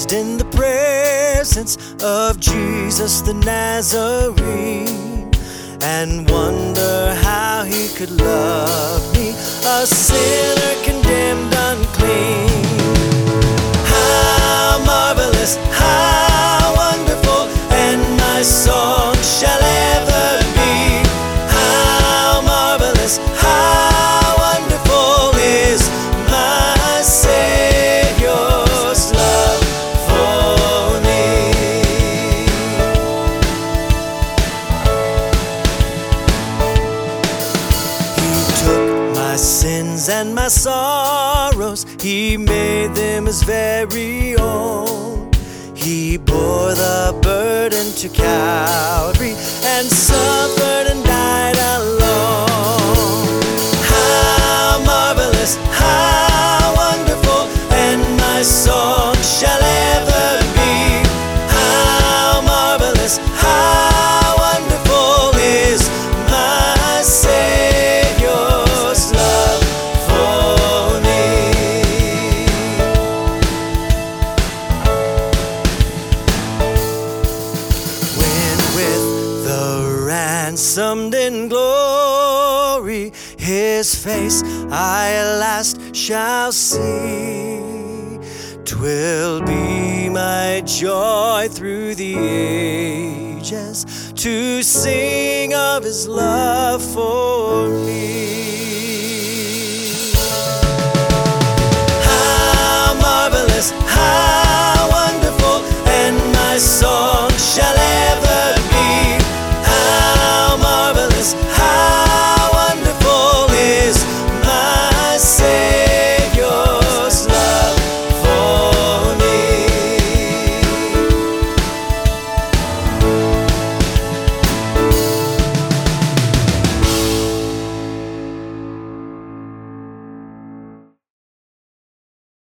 stand in the presence of Jesus the Nazarene and wonder how he could love me, a sinner condemned unclean. How marvelous, how wonderful, and my song shall ever be. How marvelous, how wonderful is my Savior's love for me. He took my sins and my sorrows, he made them his very own. He bore the burden to Calvary and suffered and died alone. How marvelous, how wonderful, and my song shall ever be. How marvelous, how wonderful is my Savior's love for me. When with the ransomed in glory his face I at last shall see, 'twill be my joy through the ages to sing of his love for me.